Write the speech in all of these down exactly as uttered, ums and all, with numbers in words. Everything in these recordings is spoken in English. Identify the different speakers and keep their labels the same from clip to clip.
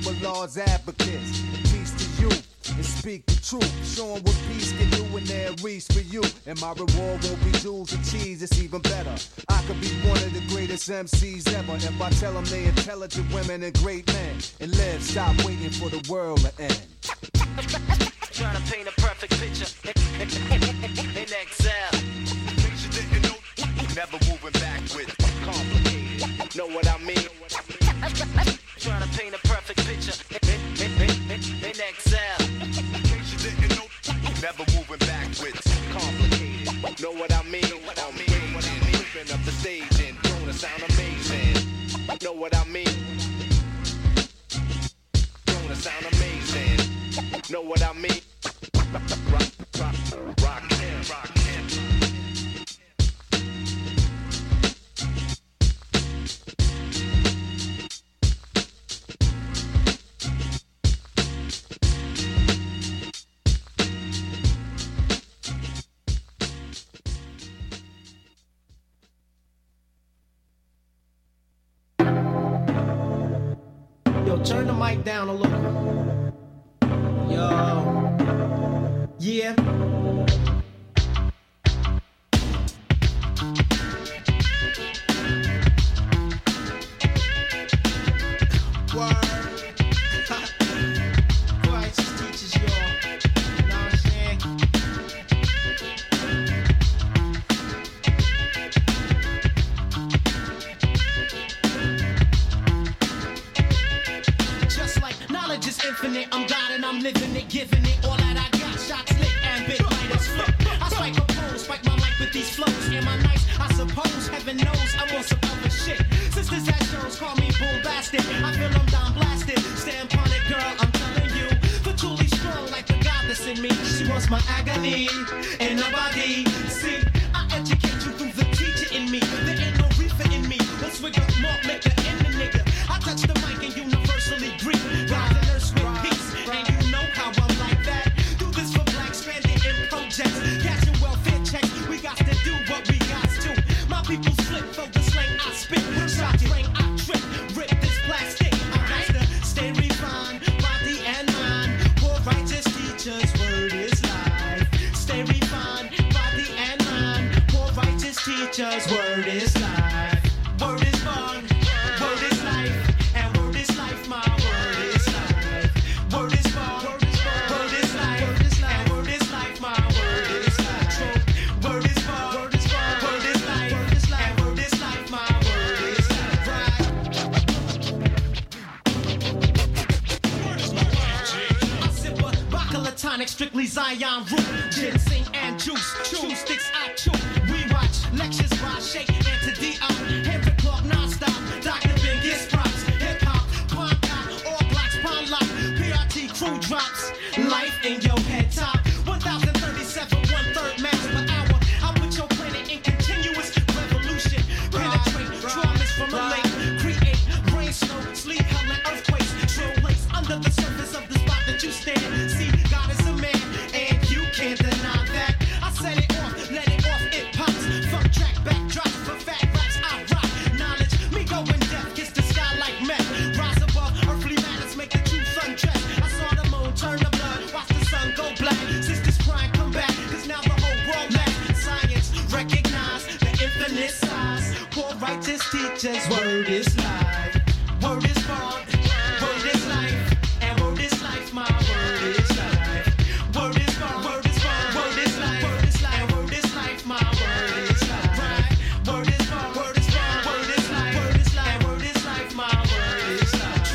Speaker 1: with law's advocates. Peace to you and speak the truth. Show 'em what peace can do when they're reach for you. And my reward won't be jewels or cheese, it's even better. I could be one of the greatest M Cs ever if I tell them they intelligent women and great men. And live, stop waiting for the world to end.
Speaker 2: Trying to paint a perfect picture in Excel. Things you didn't know, never moving backwards. Complicated, know what I mean? Trying to paint a perfect picture in Excel. Things you didn't know, never moving backwards. Complicated, know what I mean? I'm raging, moving up the stage and doing it sound amazing. Know what I mean? Doing it sound amazing. Know what I mean? Rock, rock, rock, rock, him, rock him.
Speaker 3: Yo, turn the mic down a little. Yo, yeah. Word. Christ teaches y'all. You know what I'm saying? Just like knowledge is infinite, I'm God and I'm living it, giving it all that I got. Shots lit and big lighters flip. I spike a pole, spike my mic with these flows. Am I nice? I suppose. Heaven knows I'm on some other shit. Sisters at shows call me bombastic. I feel I'm down blasted. Stand on it, girl, I'm telling you. For truly strong like the goddess in me. She wants my agony and nobody. See, I educate you through the teacher in me. There ain't no reefer in me. Let's wig up, mark, make the end the nigga. I touch the mic and universally greet. Ride the nurse with peace. And you know how I'm like that. Do this for black stranded in projects. Cashing welfare checks. We got to do what we got to. My people slip for the slang I spit. Shots ring, I trip. Rip this plastic. I got to stay refined. Body and mind. Poor righteous teachers, word is life. Stay refined. Body and mind. Poor righteous teachers, word is life. Word is born. Word is life. And word is life. My word is life. Word is born. Word is born. Word is life. Word is life. And word is life. My word is life. Word is born. Word is born. Word is life. Word is life. And word is life. My word is life. Right. I sip a Bacala tonic, strictly Zion root. Ginseng and juice. Chew sticks I chew. We watch lectures by Shake and to D I. Henry Clark non-stop. Doctor Ben gets props. Hip hop, punk pop, all blocks, pond lock. P R T crew drops. Life in your head top. one thousand thirty-seven, one third miles per hour. I put your planet in continuous revolution. Penetrate traumas from a lake. Create rain, snow, sleet, hell, and earthquakes. Trail lakes under the surface of the spot that you stand. See, God is a man, and you can't deny that. I set it off, let it off, it pops. Fuck track, backdrop, for fat raps, I rock. Knowledge, me going deaf, kiss the sky like meth. Rise above, earthly matters, make the truth undress. I saw the moon turn to blood, watch the sun go black. Sisters crying, come back, cause now the whole world left. Science, recognize the infinite size. Poor righteous teachers, word is life. Word is born, word is life. And word is life, my word is life. Word is born, word is born, word is life. Word is life, and word is life, my word is life. Right. Word is born, word is born, word is life. Word is life, and word is life, my word is life.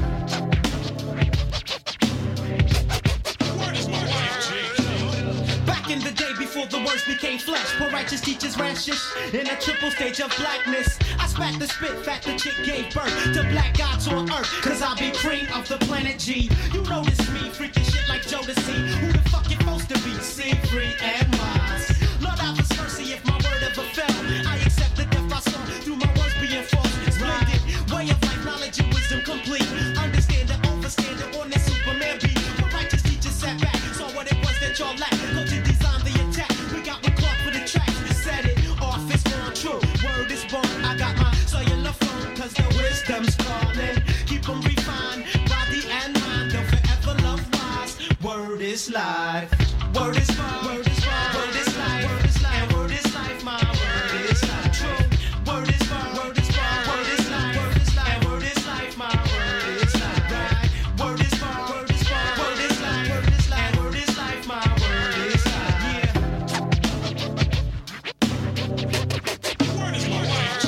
Speaker 3: Back in the day before the words became flesh, poor righteous teachers ran shish in a triple stage of blackness. I spat the spit, fat the chick gave birth to black gods on earth, cause I be cream of the planet G. You notice me, freaking shit like Jodeci. Who the fuck you supposed to be? See, free and wise. Lord have us mercy if my word ever fell. I accept the death I saw through my words being false. Splendid way of life, knowledge and wisdom complete. Understand it, overstand it on this Superman beat. Poor righteous teachers sat back, saw what it was that y'all lacked. Culture designed the attack. We got with Clark for the track. Set it off, it's born true. Word is born. I got my cellular phone, cause the wisdom's calling. Keep them refined, body is life. Word is bond, word is bond, word is life, word is life, and word is life, my word is life. True. Word is bond, word is bond, word is life, word is life, and word is life, my word is life. Right. Word is bond, word is bond, word is life, word is life, and word is life, my word is life. Yeah. Word is my life.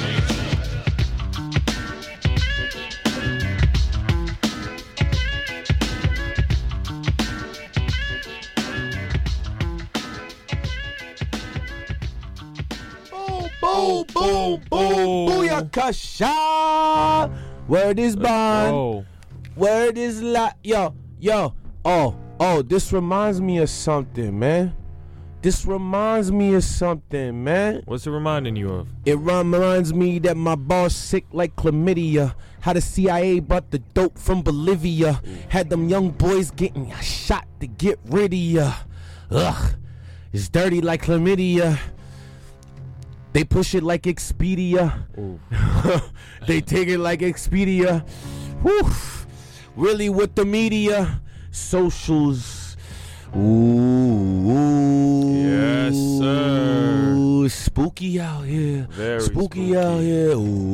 Speaker 4: Boom, boom, boom, booyakasha. Word is bond.
Speaker 5: Oh,
Speaker 4: Word is la. Yo, yo. Oh, oh, this reminds me of something, man. This reminds me of something, man.
Speaker 5: what's it reminding you of?
Speaker 4: It reminds me that my boss sick like chlamydia. How the C I A brought the dope from Bolivia. Had them young boys getting shot to get rid of ya. Ugh, it's dirty like chlamydia. They push it like Expedia. They take it like Expedia. Whew. Really with the media. Socials. Ooh.
Speaker 5: Yes, sir.
Speaker 4: Spooky out here.
Speaker 5: Very
Speaker 4: spooky,
Speaker 5: spooky.
Speaker 4: out here.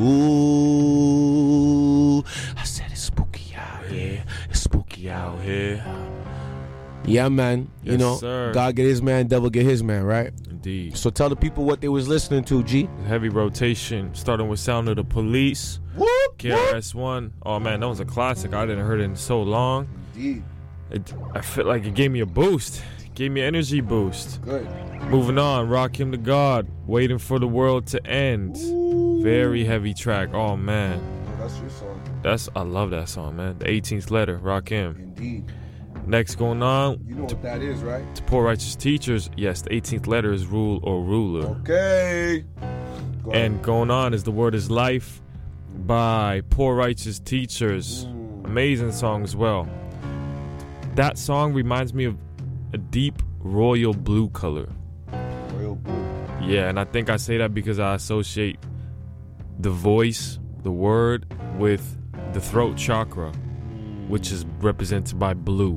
Speaker 4: Ooh. I said it's spooky out here. It's spooky out here. Yeah, man. You
Speaker 5: Yes,
Speaker 4: know,
Speaker 5: sir.
Speaker 4: God get his man, devil get his man, right?
Speaker 5: Indeed.
Speaker 4: So tell the people what they was listening to, G.
Speaker 5: Heavy rotation, starting with Sound of the Police.
Speaker 4: Whoop,
Speaker 5: K R S One. Oh man, that was a classic. I didn't heard it in so long.
Speaker 4: Indeed.
Speaker 5: It, I feel like it gave me a boost. It gave me an energy boost.
Speaker 4: Good.
Speaker 5: Moving on, Rock Him to God. Waiting for the World to End. Very heavy track. Oh man,
Speaker 4: That's your song.
Speaker 5: that's I love that song, man. The eighteenth Letter, Rock Him.
Speaker 4: Indeed.
Speaker 5: Next, going on
Speaker 4: You know what that is, right?
Speaker 5: to Poor Righteous Teachers. Yes, the eighteenth letter is Rule or Ruler.
Speaker 4: Okay. Go ahead.
Speaker 5: And going on is The Word is Life by Poor Righteous Teachers. Amazing song as well. That song reminds me of a deep royal blue color.
Speaker 4: Royal Blue.
Speaker 5: Yeah, and I think I say that because I associate the voice, the word, with the throat chakra, which is represented by blue.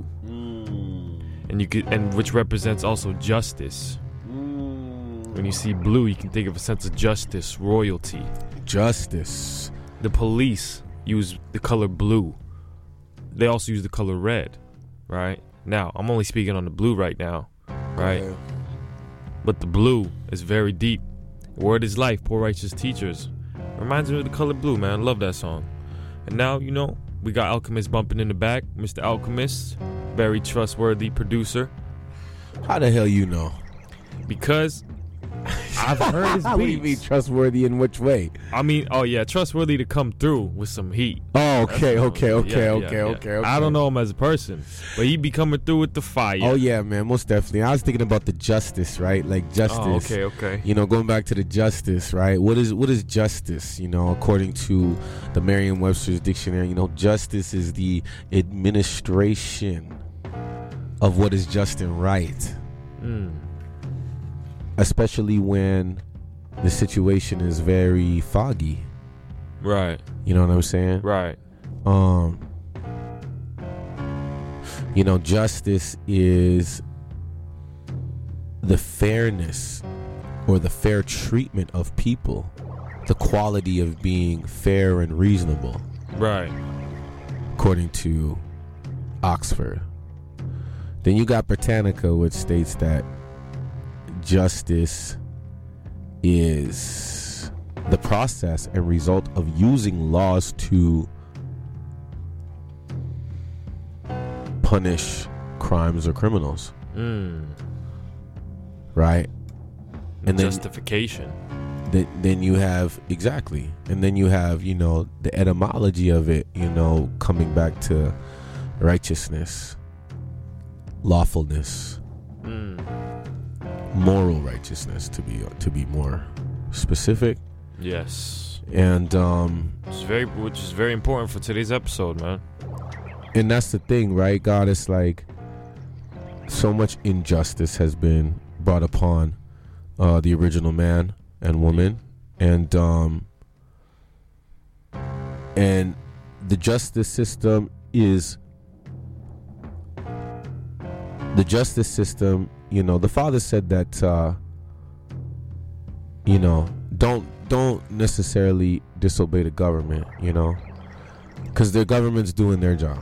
Speaker 5: And you could, and which represents also justice. When you see blue, you can think of a sense of justice, royalty.
Speaker 4: Justice.
Speaker 5: The police use the color blue. They also use the color red, right? Now, I'm only speaking on the blue right now, right?
Speaker 4: Okay.
Speaker 5: But the blue is very deep. Word is Life, Poor Righteous Teachers. Reminds me of the color blue, man. Love that song. And now, you know, we got Alchemist bumping in the back. Mister Alchemist, very trustworthy producer.
Speaker 4: How the hell you know?
Speaker 5: Because I've heard his
Speaker 4: How do you mean
Speaker 5: beats.
Speaker 4: trustworthy in which way?
Speaker 5: I mean, oh yeah, trustworthy to come through with some heat.
Speaker 4: Oh, okay,
Speaker 5: That's-
Speaker 4: okay, okay,
Speaker 5: yeah,
Speaker 4: okay,
Speaker 5: yeah,
Speaker 4: okay,
Speaker 5: yeah.
Speaker 4: okay.
Speaker 5: I don't know him as a person, but he be coming through with the fire.
Speaker 4: Oh yeah, man, most definitely. I was thinking about the justice, right? Like justice.
Speaker 5: Oh, okay, okay.
Speaker 4: You know, going back to the justice, right? What is what is justice? You know, according to the Merriam-Webster's dictionary, you know, justice is the administration of what is just and right.
Speaker 5: Mm.
Speaker 4: Especially when the situation is very foggy.
Speaker 5: Right,
Speaker 4: You know what I'm saying?
Speaker 5: right.
Speaker 4: Um you know, justice is the fairness or the fair treatment of people, the quality of being fair and reasonable,
Speaker 5: Right.
Speaker 4: according to Oxford. Then you got Britannica, which states that justice is the process and result of using laws to punish crimes or criminals,
Speaker 5: Mm.
Speaker 4: right? And then,
Speaker 5: Justification.
Speaker 4: then then you have exactly, and then you have, you know, the etymology of it, you know, coming back to righteousness, lawfulness,
Speaker 5: Mm.
Speaker 4: moral righteousness, to be to be more specific.
Speaker 5: Yes.
Speaker 4: And um
Speaker 5: It's very, which is very important for today's episode, man.
Speaker 4: and that's the thing, right? God, it's like so much injustice has been brought upon uh, the original man and woman, and um, and the justice system is the justice system, you know, the father said that, uh, you know, don't don't necessarily disobey the government, you know, because the government's doing their job,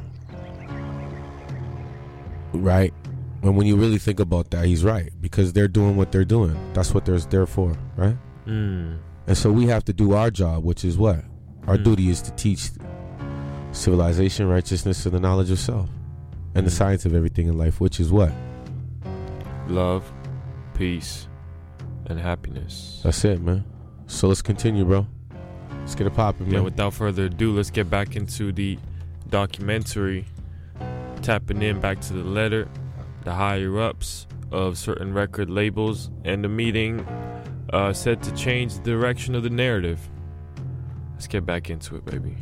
Speaker 4: right? And when you really think about that, he's right, because they're doing what they're doing. That's what they're there for, right?
Speaker 5: Mm.
Speaker 4: And so we have to do our job, which is what? Our
Speaker 5: Mm.
Speaker 4: duty is to teach civilization, righteousness, and the knowledge of self, and the science of everything in life, which is what?
Speaker 5: Love, peace, and happiness.
Speaker 4: That's it, man. So let's continue, bro. Let's get it popping,
Speaker 5: Yeah,
Speaker 4: man.
Speaker 5: without further ado, let's get back into the documentary, tapping in back to the letter, the higher ups of certain record labels, and the meeting uh, said to change the direction of the narrative. Let's get back into it, baby.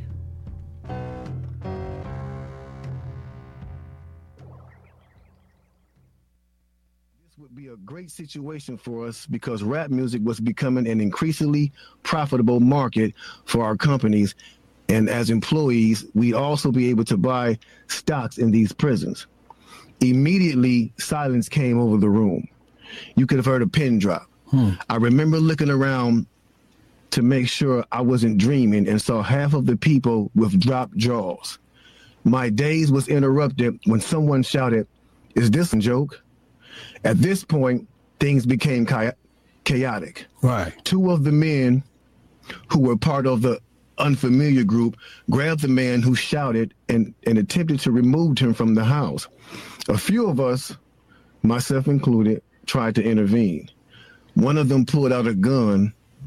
Speaker 6: Would be a great situation for us because rap music was becoming an increasingly profitable market for our companies, and as employees we'd also be able to buy stocks in these prisons. Immediately silence came over the room. You could have heard a pin drop. hmm. I remember looking around to make sure I wasn't dreaming and saw half of the people with dropped jaws. My daze was interrupted when someone shouted, "Is this a joke?" At this point, things became chaotic.
Speaker 7: Right.
Speaker 6: Two of the men who were part of the unfamiliar group grabbed the man who shouted and, and attempted to remove him from the house. A few of us, myself included, tried to intervene. One of them pulled out a gun,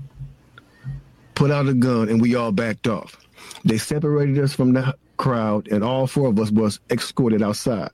Speaker 6: put out a gun, and we all backed off. They separated us from the crowd, and all four of us was escorted outside.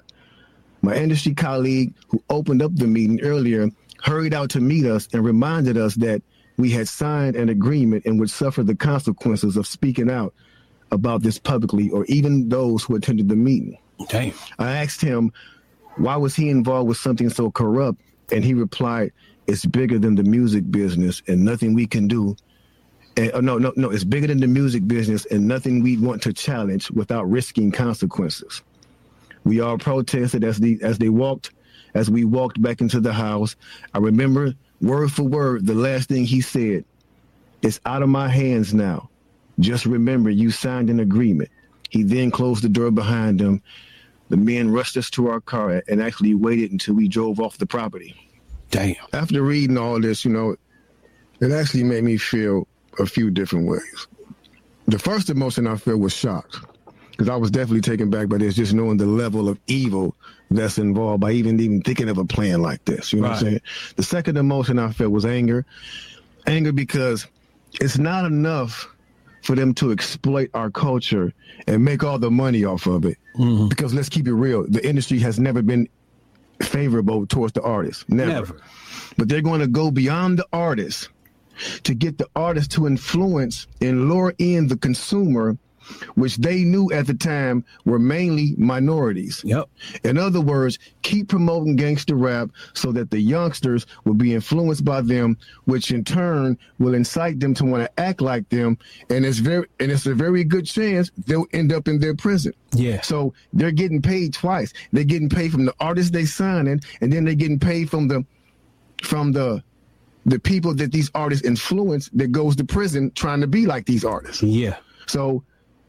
Speaker 6: My industry colleague who opened up the meeting earlier hurried out to meet us and reminded us that we had signed an agreement and would suffer the consequences of speaking out about this publicly, or even those who attended the meeting.
Speaker 7: Damn.
Speaker 6: I asked him, why was he involved with something so corrupt? And he replied, it's bigger than the music business and nothing we can do. And, oh, no, no, no, it's bigger than the music business and nothing we want to challenge without risking consequences. We all protested as the as they walked, as we walked back into the house. I remember word for word the last thing he said. It's out of my hands now. Just remember you signed an agreement. He then closed the door behind him. The men rushed us to our car and actually waited until we drove off the property.
Speaker 7: Damn.
Speaker 6: After reading all this, you know, it actually made me feel a few different ways. The first emotion I felt was shock, because I was definitely taken back by this, just knowing the level of evil that's involved by even even thinking of a plan like this. You know right. what I'm saying? The second emotion I felt was anger. Anger because it's not enough for them to exploit our culture and make all the money off of it. Mm-hmm. Because let's keep it real, the industry has never been favorable towards the artists. Never. Never. But they're going to go beyond the artists to get the artists to influence and lure in the consumer, which they knew at the time were mainly minorities.
Speaker 7: Yep.
Speaker 6: In other words, keep promoting gangster rap so that the youngsters will be influenced by them, which in turn will incite them to want to act like them. And it's very, and it's a very good chance they'll end up in their prison.
Speaker 7: Yeah.
Speaker 6: So they're getting paid twice. They're getting paid from the artists they signing, and then they're getting paid from the, from the, the people that these artists influence that goes to prison trying to be like these artists.
Speaker 7: Yeah.
Speaker 6: So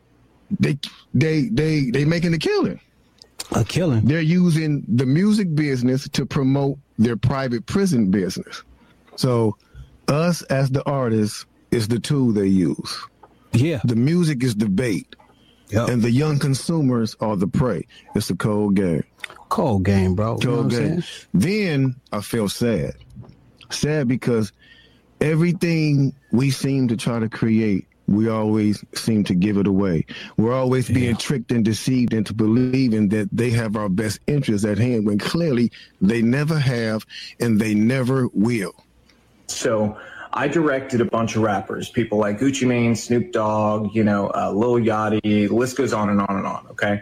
Speaker 6: They they they they making a killing.
Speaker 7: A killing.
Speaker 6: They're using the music business to promote their private prison business. So us as the artists is the tool they use.
Speaker 7: Yeah.
Speaker 6: The music is the bait. Yep. And the young consumers are the prey. It's a cold game.
Speaker 7: Cold game, bro.
Speaker 6: Cold
Speaker 7: you know
Speaker 6: game. Then I feel sad. Sad because everything we seem to try to create, we always seem to give it away. We're always being yeah. tricked and deceived into believing that they have our best interests at hand when clearly they never have and they never will.
Speaker 8: So I directed a bunch of rappers, people like Gucci Mane, Snoop Dogg, you know, uh, Lil Yachty, the list goes on and on and on, okay?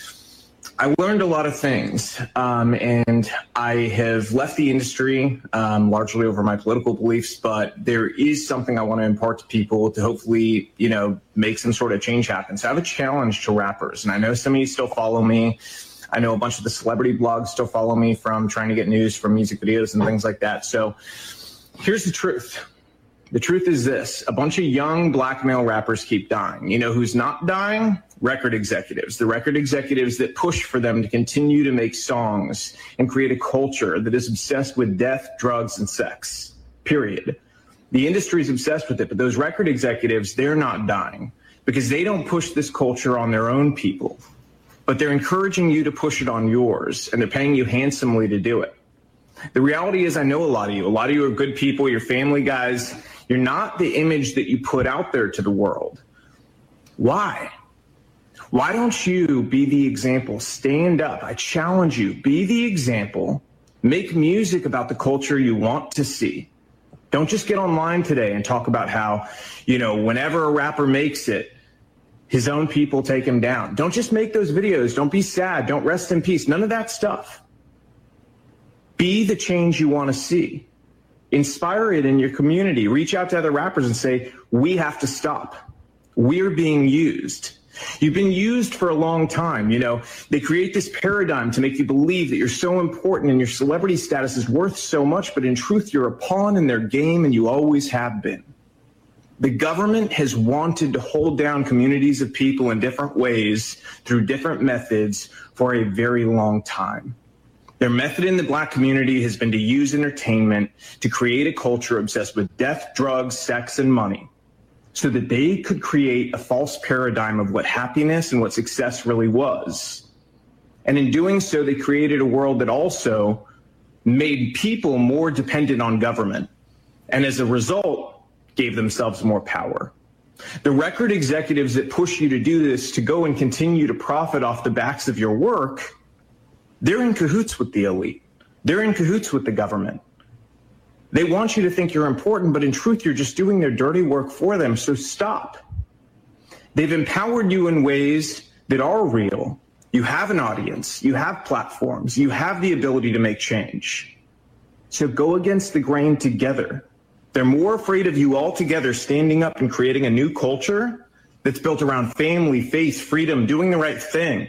Speaker 8: I learned a lot of things, um, and I have left the industry um, largely over my political beliefs, but there is something I want to impart to people to hopefully, you know, make some sort of change happen. So I have a challenge to rappers, and I know some of you still follow me. I know a bunch of the celebrity blogs still follow me from trying to get news from music videos and things like that. So here's the truth. The truth is this. A bunch of young black male rappers keep dying. You know who's not dying? Record executives. The record executives that push for them to continue to make songs and create a culture that is obsessed with death, drugs, and sex. Period. The industry is obsessed with it, but those record executives, they're not dying because they don't push this culture on their own people, but they're encouraging you to push it on yours, and they're paying you handsomely to do it. The reality is, I know a lot of you. A lot of you are good people. You're family guys. You're not the image that you put out there to the world. Why? Why don't you be the example? Stand up. I challenge you. Be the example. Make music about the culture you want to see. Don't just get online today and talk about how, you know, whenever a rapper makes it, his own people take him down. Don't just make those videos. Don't be sad. Don't rest in peace. None of that stuff. Be the change you want to see. Inspire it in your community. Reach out to other rappers and say, we have to stop. We're being used. You've been used for a long time. You know, they create this paradigm to make you believe that you're so important and your celebrity status is worth so much, but in truth, you're a pawn in their game and you always have been. The government has wanted to hold down communities of people in different ways through different methods for a very long time. Their method in the black community has been to use entertainment to create a culture obsessed with death, drugs, sex, and money, so that they could create a false paradigm of what happiness and what success really was. And in doing so, they created a world that also made people more dependent on government, and as a result, gave themselves more power. The record executives that push you to do this, to go and continue to profit off the backs of your work, they're in cahoots with the elite. They're in cahoots with the government. They want you to think you're important, but in truth, you're just doing their dirty work for them, so stop. They've empowered you in ways that are real. You have an audience, you have platforms, you have the ability to make change. So go against the grain together. They're more afraid of you all together standing up and creating a new culture that's built around family, faith, freedom, doing the right thing,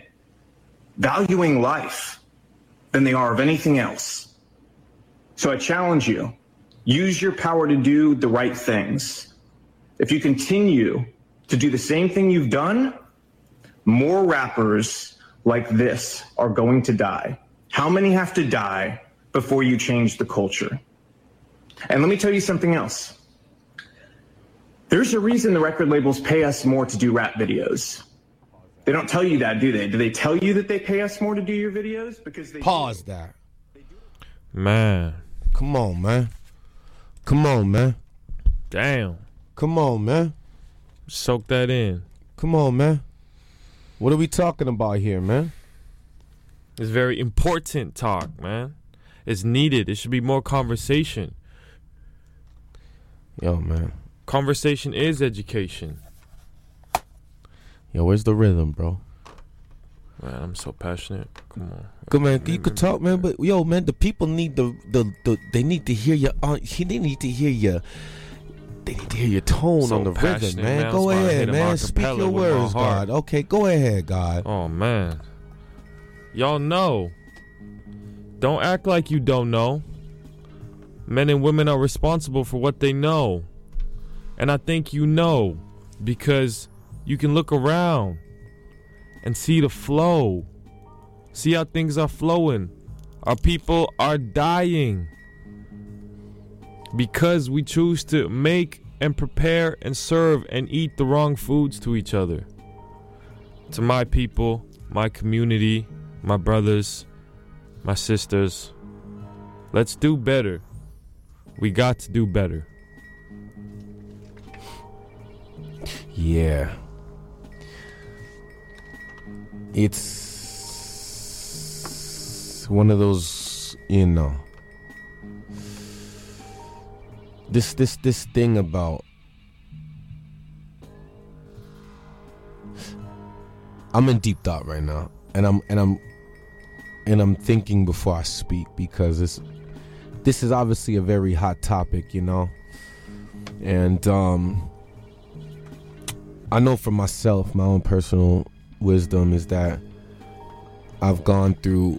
Speaker 8: valuing life, than they are of anything else. So I challenge you. Use your power to do the right things. If you continue to do the same thing you've done, more rappers like this are going to die. How many have to die before you change the culture? And let me tell you something else. There's a reason the record labels pay us more to do rap videos. They don't tell you that, do they? Do they tell you that they pay us more to do your videos? Because they
Speaker 4: Pause do. that.
Speaker 5: Man.
Speaker 4: Come on, man. Come on, man.
Speaker 5: Damn.
Speaker 4: Come on, man.
Speaker 5: Soak that in.
Speaker 4: Come on, man. What are we talking about here, man?
Speaker 5: It's very important talk, man. It's needed. It should be more conversation.
Speaker 4: Yo, man.
Speaker 5: Conversation is education.
Speaker 4: Yo, where's the rhythm, bro?
Speaker 5: Man, I'm so passionate. Come on.
Speaker 4: Good, man. You could talk, man, but yo, man, the people need the the, the they need to hear your uh, they need to hear your they need to hear your tone
Speaker 5: So
Speaker 4: on the rhythm, man.
Speaker 5: man.
Speaker 4: Go
Speaker 5: That's why I
Speaker 4: ahead,
Speaker 5: hit 'em
Speaker 4: man.
Speaker 5: a
Speaker 4: Speak
Speaker 5: cappella
Speaker 4: your
Speaker 5: with my
Speaker 4: words,
Speaker 5: heart.
Speaker 4: God. Okay, go ahead, God.
Speaker 5: Oh, man. Y'all know. Don't act like you don't know. Men and women are responsible for what they know. And I think you know, because you can look around and see the flow. See how things are flowing. Our people are dying because we choose to make and prepare and serve and eat the wrong foods to each other. To my people, my community, my brothers, my sisters, let's do better. We got to do better.
Speaker 4: Yeah. It's one of those, you know, this this this thing about I'm in deep thought right now, and I'm and I'm and I'm thinking before I speak, because it's this is obviously a very hot topic, you know, and um I know for myself, my own personal wisdom is that I've gone through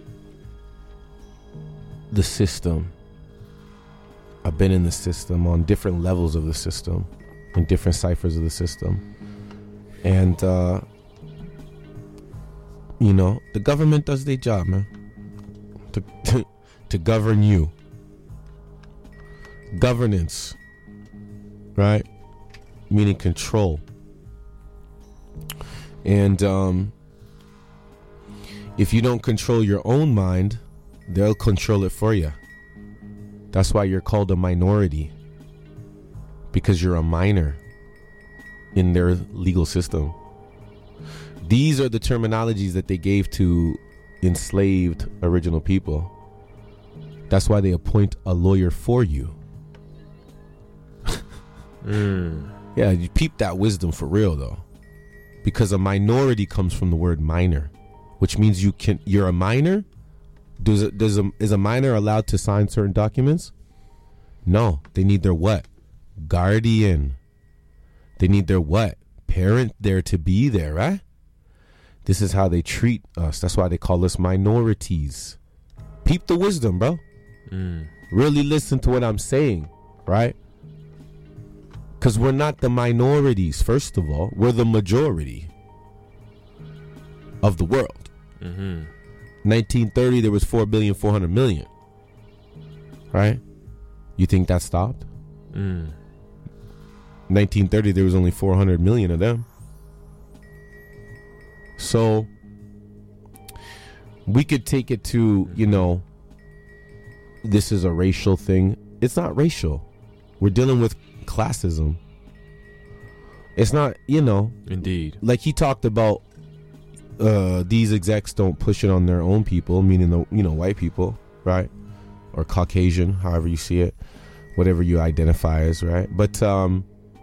Speaker 4: the system. I've been in the system on different levels of the system, in different ciphers of the system. And, uh, you know, the government does their job, man. To, to, to govern you. Governance. Right? Meaning control. And um, if you don't control your own mind, they'll control it for you. That's why you're called a minority. Because you're a minor in their legal system. These are the terminologies that they gave to enslaved original people. That's why they appoint a lawyer for you. mm. Yeah, you peep that wisdom for real though. Because a minority comes from the word minor, which means you can you're a minor. Does a, does a, is a minor allowed to sign certain documents? No, they need their what? Guardian. They need their what? Parent there to be there, right? This is how they treat us. That's why they call us minorities. Peep the wisdom, bro. Mm. Really listen to what I'm saying, right? Because we're not the minorities, first of all. We're the majority of the world. Mm-hmm. nineteen thirty, there was four billion, four hundred million. Right? You think that stopped? Mm. nineteen thirty, there was only four hundred million of them. So we could take it to, you know, this is a racial thing. It's not racial. We're dealing with classism. It's not, you know.
Speaker 5: Indeed.
Speaker 4: Like he talked about, uh, these execs don't push it on their own people, meaning the, you know, white people, right? Or Caucasian, however you see it, whatever you identify as, right? But, um,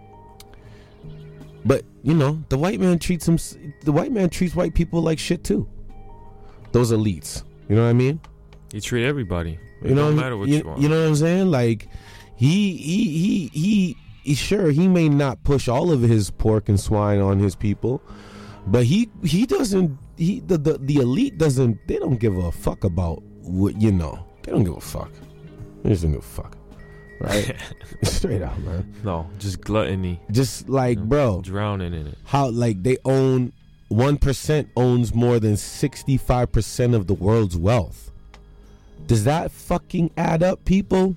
Speaker 4: but you know, the white man treats them. The white man treats white people like shit too. Those elites, you know what I mean?
Speaker 5: You treat everybody. It
Speaker 4: you know,
Speaker 5: don't matter what
Speaker 4: you,
Speaker 5: you want.
Speaker 4: You know what I'm saying? Like, he, he, he, he, he. Sure, he may not push all of his pork and swine on his people, but he, he doesn't. He, the, the, the elite doesn't. They don't give a fuck about what you know. They don't give a fuck. They just don't give a fuck. Right? Straight out, man.
Speaker 5: No, just gluttony.
Speaker 4: Just like,
Speaker 5: you know,
Speaker 4: bro,
Speaker 5: drowning in it.
Speaker 4: How like they own one percent owns more than sixty-five percent of the world's wealth. Does that fucking add up, people?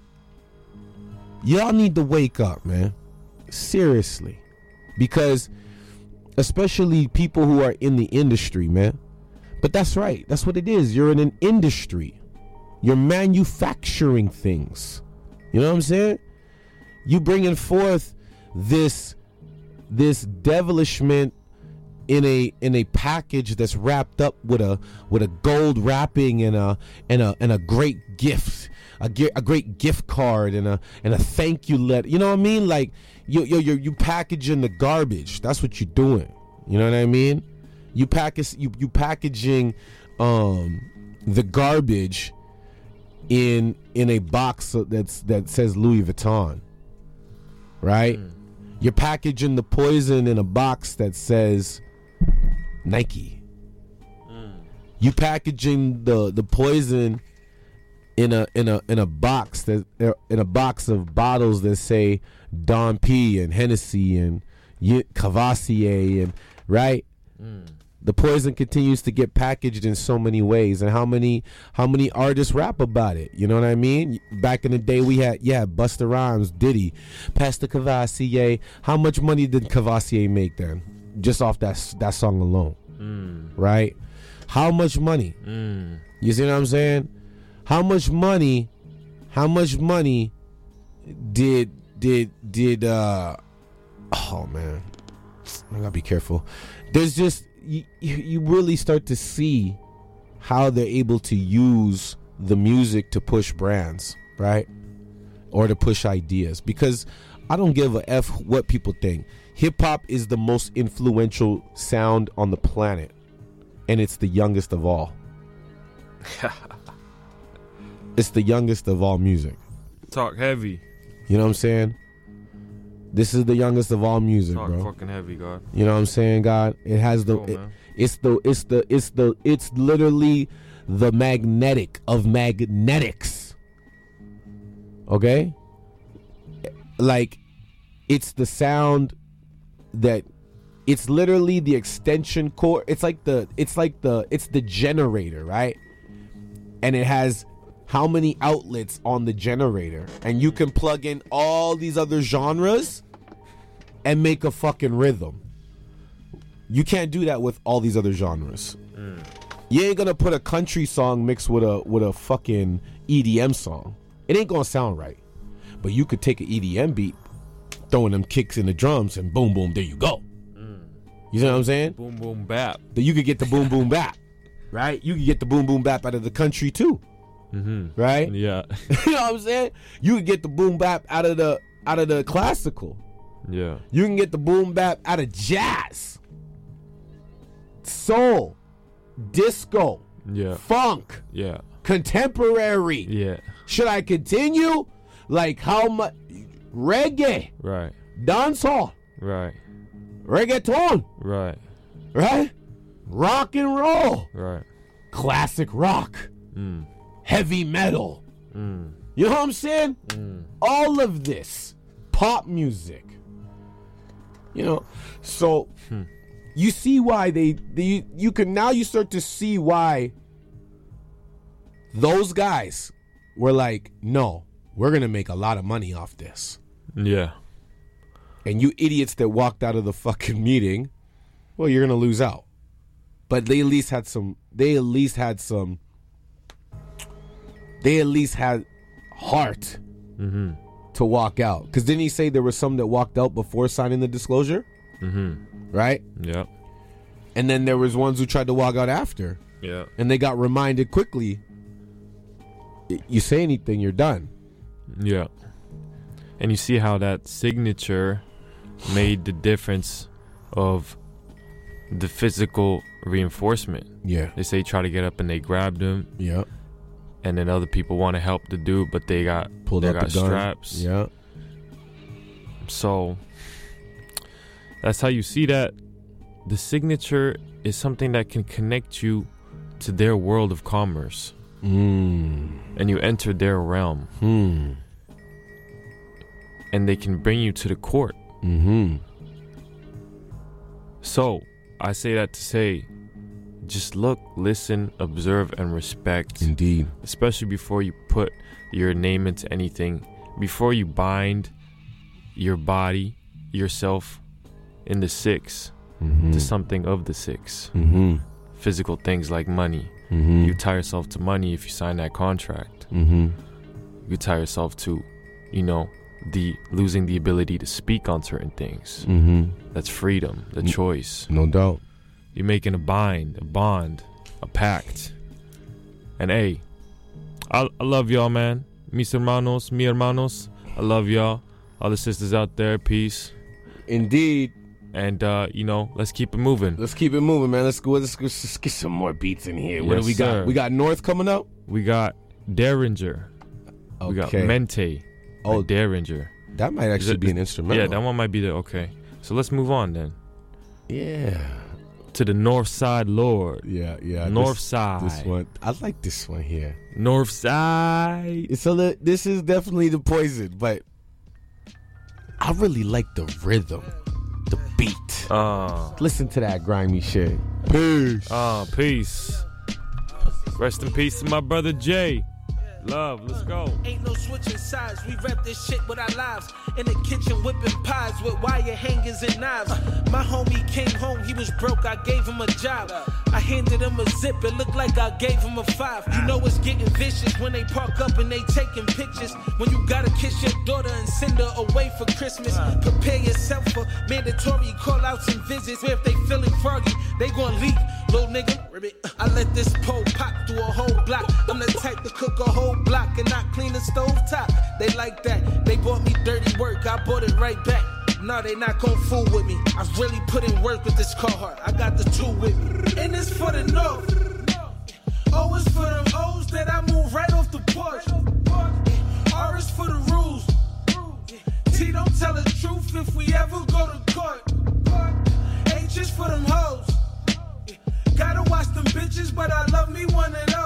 Speaker 4: Y'all need to wake up, man. Seriously. Because especially people who are in the industry, man. But that's right. That's what it is. You're in an industry. You're manufacturing things. You know what I'm saying? You bringing forth this this devilishment in a in a package that's wrapped up with a with a gold wrapping and a and a and a great gift, a, a great gift card and a and a thank you letter. You know what I mean? Like you you you you packaging the garbage. That's what you're doing. You know what I mean? You package you you packaging um the garbage in in a box that's that says Louis Vuitton, right? Mm. You're packaging the poison in a box that says Nike. Mm. You packaging the the poison in a in a in a box that in a box of bottles that say Dom P and Hennessy and Cavassier and right. Mm. The poison continues to get packaged in so many ways, and how many how many artists rap about it? You know what I mean? Back in the day, we had yeah, Busta Rhymes, Diddy, Pastor Cavassier. How much money did Cavassier make then, just off that that song alone? Mm. Right? How much money? Mm. You see what I'm saying? How much money? How much money did did did? uh Oh man, I gotta be careful. There's just. You, you really start to see how they're able to use the music to push brands, right? Or to push ideas. Because I don't give a F what people think. Hip-hop is the most influential sound on the planet. And it's the youngest of all. It's the youngest of all music.
Speaker 5: Talk heavy.
Speaker 4: You know what I'm saying? This is the youngest of all music,
Speaker 5: Talk
Speaker 4: bro.
Speaker 5: fucking heavy, God.
Speaker 4: You know what I'm saying, God? It has the...
Speaker 5: Cool,
Speaker 4: it, It's the it's the it's the it's literally the magnetic of magnetics. Okay? Like, it's the sound that it's literally the extension cord. It's like the it's like the it's the generator, right? And it has how many outlets on the generator, and you can plug in all these other genres and make a fucking rhythm. You can't do that with all these other genres. Mm. You ain't gonna put a country song mixed with a with a fucking E D M song. It ain't gonna sound right. But you could take an E D M beat, throwing them kicks in the drums, and boom, boom, there you go. Mm. You know what I'm saying?
Speaker 5: Boom, boom, bap.
Speaker 4: That you could get the boom, boom, bap, right? You could get the boom, boom, bap out of the country too,
Speaker 5: mm-hmm.
Speaker 4: right?
Speaker 5: Yeah.
Speaker 4: You know what I'm saying? You could get the boom bap out of the out of the classical.
Speaker 5: Yeah.
Speaker 4: You can get the boom bap out of jazz, soul, disco,
Speaker 5: yeah,
Speaker 4: funk,
Speaker 5: yeah,
Speaker 4: contemporary.
Speaker 5: Yeah.
Speaker 4: Should I continue? Like how much reggae?
Speaker 5: Right.
Speaker 4: Dancehall.
Speaker 5: Right.
Speaker 4: Reggaeton.
Speaker 5: Right.
Speaker 4: Right. Rock and roll.
Speaker 5: Right.
Speaker 4: Classic rock.
Speaker 5: Mm.
Speaker 4: Heavy metal.
Speaker 5: Mm.
Speaker 4: You know what I'm saying?
Speaker 5: Mm.
Speaker 4: All of this. Pop music. You know, so hmm. you see why they, they you can now you start to see why those guys were like, no, we're gonna make a lot of money off this.
Speaker 5: Yeah.
Speaker 4: And you idiots that walked out of the fucking meeting, well, you're gonna lose out. But they at least had some they at least had some they at least had heart.
Speaker 5: Mm-hmm.
Speaker 4: To walk out. Because didn't he say there were some that walked out before signing the disclosure?
Speaker 5: Mm-hmm.
Speaker 4: Right?
Speaker 5: Yeah.
Speaker 4: And then there was ones who tried to walk out after.
Speaker 5: Yeah.
Speaker 4: And they got reminded quickly, you say anything, you're done.
Speaker 5: Yeah. And you see how that signature made the difference of the physical reinforcement.
Speaker 4: Yeah.
Speaker 5: They say try to get up and they grabbed him.
Speaker 4: Yeah.
Speaker 5: And then other people want to help the dude, but they got
Speaker 4: pulled
Speaker 5: they
Speaker 4: up
Speaker 5: got
Speaker 4: the gun.
Speaker 5: straps.
Speaker 4: Yeah.
Speaker 5: So that's how you see that the signature is something that can connect you to their world of commerce.
Speaker 4: Mm.
Speaker 5: And you enter their realm.
Speaker 4: Mm.
Speaker 5: And they can bring you to the court.
Speaker 4: Mm-hmm.
Speaker 5: So I say that to say, just look, listen, observe, and respect.
Speaker 4: Indeed.
Speaker 5: Especially before you put your name into anything. Before you bind your body, yourself, in the six
Speaker 4: mm-hmm.
Speaker 5: to something of the six.
Speaker 4: Mm-hmm.
Speaker 5: Physical things like money.
Speaker 4: Mm-hmm.
Speaker 5: You tie yourself to money if you sign that contract.
Speaker 4: Mm-hmm.
Speaker 5: You tie yourself to, you know, the losing the ability to speak on certain things.
Speaker 4: Mm-hmm.
Speaker 5: That's freedom, the
Speaker 4: N-
Speaker 5: choice.
Speaker 4: No doubt.
Speaker 5: You're making a bind, a bond, a pact. And hey, I, I love y'all, man. Mis hermanos, mi hermanos. I love y'all. All the sisters out there, peace.
Speaker 4: Indeed.
Speaker 5: And, uh, you know, let's keep it moving.
Speaker 4: Let's keep it moving, man. Let's go. Let's, go, let's get some more beats in here. What
Speaker 5: Yes,
Speaker 4: do we
Speaker 5: sir.
Speaker 4: got? We got North coming up?
Speaker 5: We got Derringer.
Speaker 4: Okay.
Speaker 5: We got Mente.
Speaker 4: Oh,
Speaker 5: Derringer.
Speaker 4: That might actually
Speaker 5: it,
Speaker 4: be an instrumental.
Speaker 5: Yeah, that one might be the, okay. So let's move on then.
Speaker 4: Yeah.
Speaker 5: To the North Side Lord.
Speaker 4: Yeah, yeah.
Speaker 5: North
Speaker 4: this,
Speaker 5: Side.
Speaker 4: This one. I like this one here.
Speaker 5: North Side.
Speaker 4: It's a li- this is definitely the Poison, but I really like the rhythm, the beat.
Speaker 5: Uh,
Speaker 4: Listen to that grimy shit. Peace.
Speaker 5: Uh, peace. Rest in peace to my brother Jay. Love, let's go.
Speaker 9: Ain't no switching sides. We rep this shit with our lives. In the kitchen whipping pies with wire hangers and knives. My homie came home, he was broke, I gave him a job. I handed him a zip, it looked like I gave him a five. You know it's getting vicious when they park up and they taking pictures. When you gotta kiss your daughter and send her away for Christmas. Prepare yourself for mandatory call outs and visits. Where if they feeling froggy, they gon' leak. Little nigga, I let this pole pop through a whole block. I'm the type to cook a whole block and not clean the stove top. They like that. They bought me dirty work. I bought it right back. No, they not gon' fool with me. I really put in work with this car. I got the two with me. And it's for the North. O is for them O's that I move right off the porch. R is for the rules. T don't tell the truth if we ever go to court. H is for them hoes. them bitches, but I love me one of those.